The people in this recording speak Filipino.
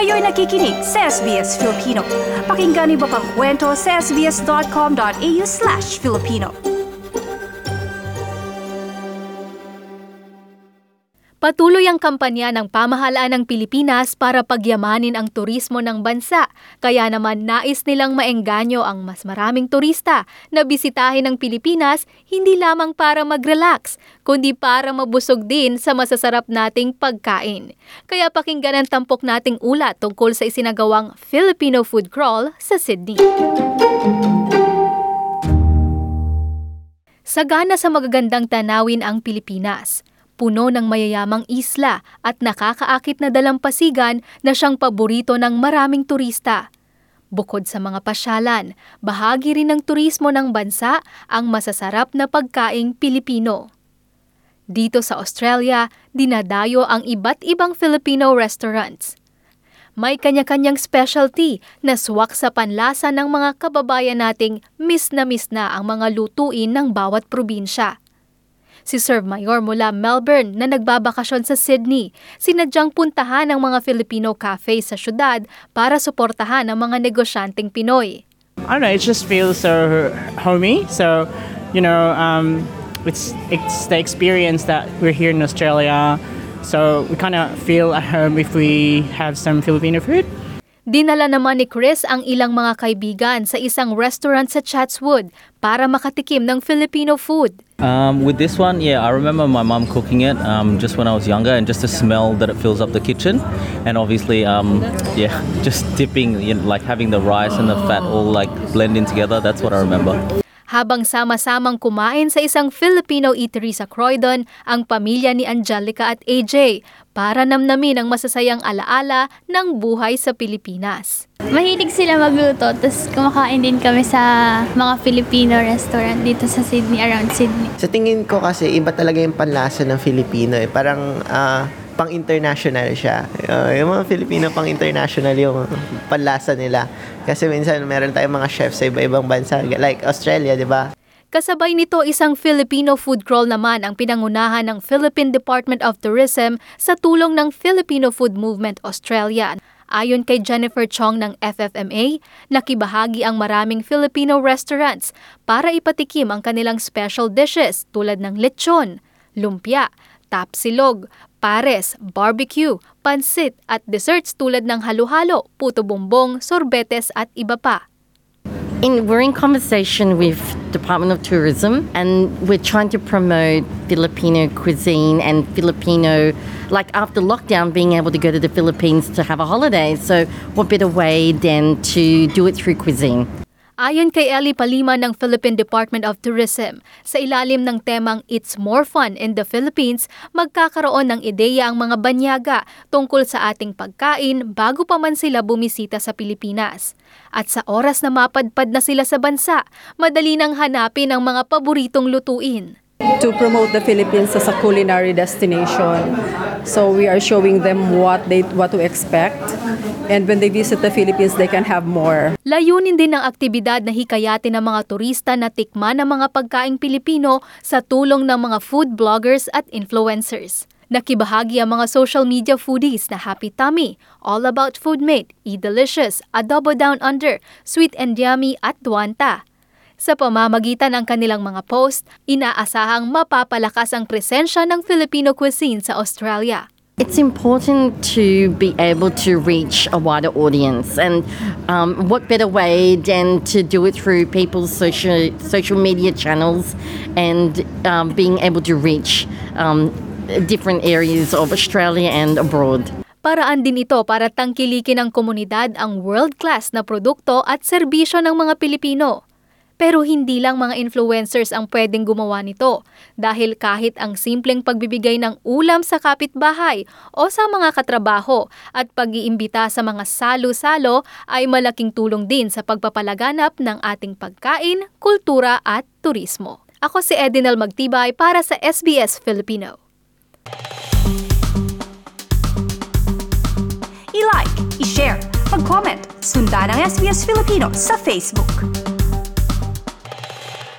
Kayo'y nakikinig sa SBS Filipino. Pakinggan niyo pa ang kwento sa sbs.com.au/Filipino. Patuloy ang kampanya ng pamahalaan ng Pilipinas para pagyamanin ang turismo ng bansa. Kaya naman nais nilang maengganyo ang mas maraming turista na bisitahin ang Pilipinas hindi lamang para mag-relax, kundi para mabusog din sa masasarap nating pagkain. Kaya pakinggan ang tampok nating ulat tungkol sa isinagawang Filipino Food Crawl sa Sydney. Sagana sa magagandang tanawin ang Pilipinas. Puno ng mayayamang isla at nakakaakit na dalampasigan na siyang paborito ng maraming turista. Bukod sa mga pasyalan, bahagi rin ng turismo ng bansa ang masasarap na pagkaing Pilipino. Dito sa Australia, dinadayo ang iba't ibang Filipino restaurants. May kanya-kanyang specialty na swak sa panlasa ng mga kababayan nating miss na ang mga lutuin ng bawat probinsya. Si Serve Mayor mula Melbourne na nagbabakasyon sa Sydney, sinadyang puntahan ang mga Filipino cafe sa syudad para suportahan ang mga negosyanteng Pinoy. I don't know, it just feels so homey. So, it's the experience that we're here in Australia. So we kind of feel at home if we have some Filipino food. Dinala naman ni Chris ang ilang mga kaibigan sa isang restaurant sa Chatswood para makatikim ng Filipino food. With this one, I remember my mum cooking it just when I was younger, and just the smell that it fills up the kitchen, and obviously, just dipping, like having the rice and the fat all like blend in together. That's what I remember. Habang sama-samang kumain sa isang Filipino eatery sa Croydon, ang pamilya ni Angelica at AJ para namnamin ang masasayang alaala ng buhay sa Pilipinas. Mahilig sila magluto, tapos kumakain din kami sa mga Filipino restaurant dito sa Sydney, around Sydney. Sa tingin ko kasi iba talaga yung panlasa ng Filipino. Parang pang-international siya. Yung mga Filipino pang-international yung panlasa nila. Kasi minsan meron tayong mga chefs sa iba-ibang bansa, like Australia, di ba? Kasabay nito, isang Filipino food crawl naman ang pinangunahan ng Philippine Department of Tourism sa tulong ng Filipino Food Movement Australia. Ayon kay Jennifer Chong ng FFMA, nakibahagi ang maraming Filipino restaurants para ipatikim ang kanilang special dishes tulad ng lechon, lumpia, tapsilog, pares, barbecue, pansit at desserts tulad ng halo-halo, puto bumbong, sorbetes at iba pa. We're in conversation with Department of Tourism, and we're trying to promote Filipino cuisine and Filipino, like after lockdown, being able to go to the Philippines to have a holiday. So what better way than to do it through cuisine? Ayon kay Ellie Palima ng Philippine Department of Tourism, sa ilalim ng temang It's More Fun in the Philippines, magkakaroon ng ideya ang mga banyaga tungkol sa ating pagkain bago pa man sila bumisita sa Pilipinas. At sa oras na mapadpad na sila sa bansa, madali nang hanapin ang mga paboritong lutuin. To promote the Philippines as a culinary destination. So we are showing them what to expect, and when they visit the Philippines, they can have more. Layunin din ng aktibidad na hikayatin ng mga turista na tikman ang mga pagkaing Pilipino sa tulong ng mga food bloggers at influencers. Nakibahagi ang mga social media foodies na Happy Tummy, All About Foodmate, Eat Delicious, Adobo Down Under, Sweet and Yummy at Duanta. Sa pamamagitan ng kanilang mga post, inaasahang mapapalakas ang presensya ng Filipino cuisine sa Australia. It's important to be able to reach a wider audience, and what better way than to do it through people's social media channels and being able to reach different areas of Australia and abroad. Paraan din ito para tangkilikin ng komunidad ang world-class na produkto at serbisyo ng mga Pilipino. Pero hindi lang mga influencers ang pwedeng gumawa nito dahil kahit ang simpleng pagbibigay ng ulam sa kapitbahay o sa mga katrabaho at pag-iimbita sa mga salo-salo ay malaking tulong din sa pagpapalaganap ng ating pagkain, kultura at turismo. Ako si Edinel Magtibay para sa SBS Filipino. I-like, i-share, mag-comment, sundan ang SBS Filipino sa Facebook.